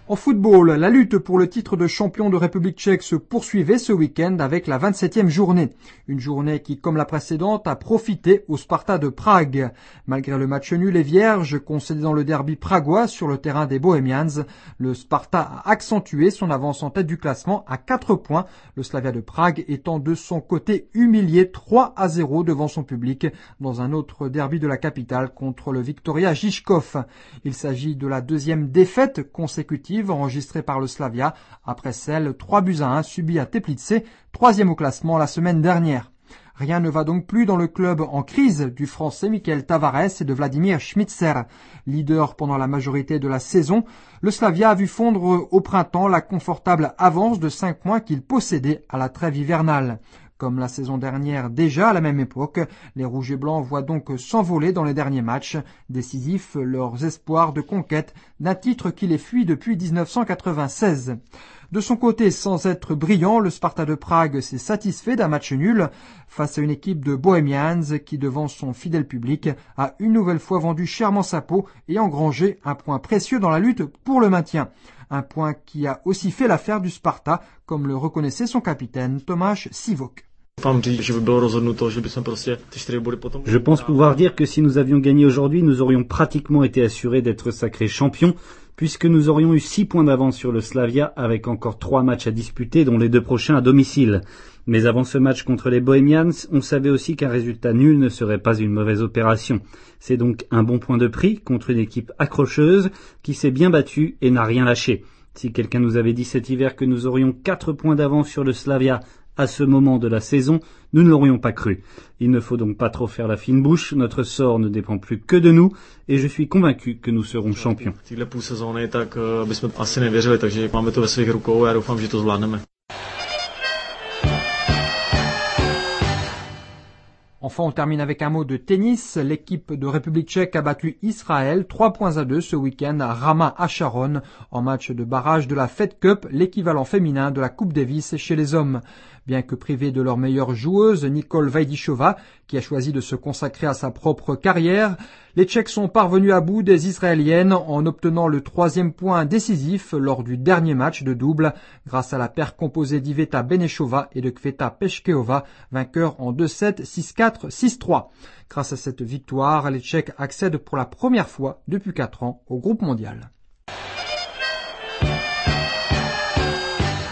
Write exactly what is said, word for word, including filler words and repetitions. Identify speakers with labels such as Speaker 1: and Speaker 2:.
Speaker 1: En football, la lutte pour le titre de champion de République tchèque se poursuivait ce week-end avec la vingt-septième journée. Une journée qui, comme la précédente, a profité au Sparta de Prague. Malgré le match nul et vierge concédé dans le derby pragois sur le terrain des Bohemians, le Sparta a accentué son avance en tête du classement à quatre points, le Slavia de Prague étant de son côté humilié trois à zéro devant son public dans un autre derby de la capitale contre le Viktoria Žižkov. Il s'agit de la deuxième défaite consécutive enregistrée par le Slavia après celle trois buts à un subie à Teplice, troisième au classement la semaine dernière. Rien ne va donc plus dans le club en crise du français Michael Tavares et de Vladimir Schmitzer. Leader pendant la majorité de la saison, le Slavia a vu fondre au printemps la confortable avance de cinq points qu'il possédait à la trêve hivernale. Comme la saison dernière déjà à la même époque, les Rouges et Blancs voient donc s'envoler dans les derniers matchs décisifs leurs espoirs de conquête d'un titre qui les fuit depuis dix-neuf cent quatre-vingt-seize. De son côté, sans être brillant, le Sparta de Prague s'est satisfait d'un match nul face à une équipe de Bohemians qui, devant son fidèle public, a une nouvelle fois vendu chèrement sa peau et engrangé un point précieux dans la lutte pour le maintien. Un point qui a aussi fait l'affaire du Sparta, comme le reconnaissait son capitaine Tomáš Sivok.
Speaker 2: Je pense pouvoir dire que si nous avions gagné aujourd'hui, nous aurions pratiquement été assurés d'être sacrés champions, puisque nous aurions eu six points d'avance sur le Slavia avec encore trois matchs à disputer, dont les deux prochains à domicile. Mais avant ce match contre les Bohemians, on savait aussi qu'un résultat nul ne serait pas une mauvaise opération. C'est donc un bon point de prix contre une équipe accrocheuse qui s'est bien battue et n'a rien lâché. Si quelqu'un nous avait dit cet hiver que nous aurions quatre points d'avance sur le Slavia à ce moment de la saison, nous ne l'aurions pas cru. Il ne faut donc pas trop faire la fine bouche, notre sort ne dépend plus que de nous et je suis convaincu que nous serons champions.
Speaker 1: Enfin, on termine avec un mot de tennis. L'équipe de République tchèque a battu Israël trois points à deux ce week-end à Ramat Hasharon en match de barrage de la Fed Cup, l'équivalent féminin de la Coupe Davis chez les hommes. Bien que privée de leur meilleure joueuse, Nicole Vaidichova, qui a choisi de se consacrer à sa propre carrière, les Tchèques sont parvenus à bout des Israéliennes en obtenant le troisième point décisif lors du dernier match de double grâce à la paire composée d'Iveta Benešová et de Kveta Peškeová, vainqueurs en deux sept, six quatre, six trois. Grâce à cette victoire, les Tchèques accèdent pour la première fois depuis quatre ans au groupe mondial.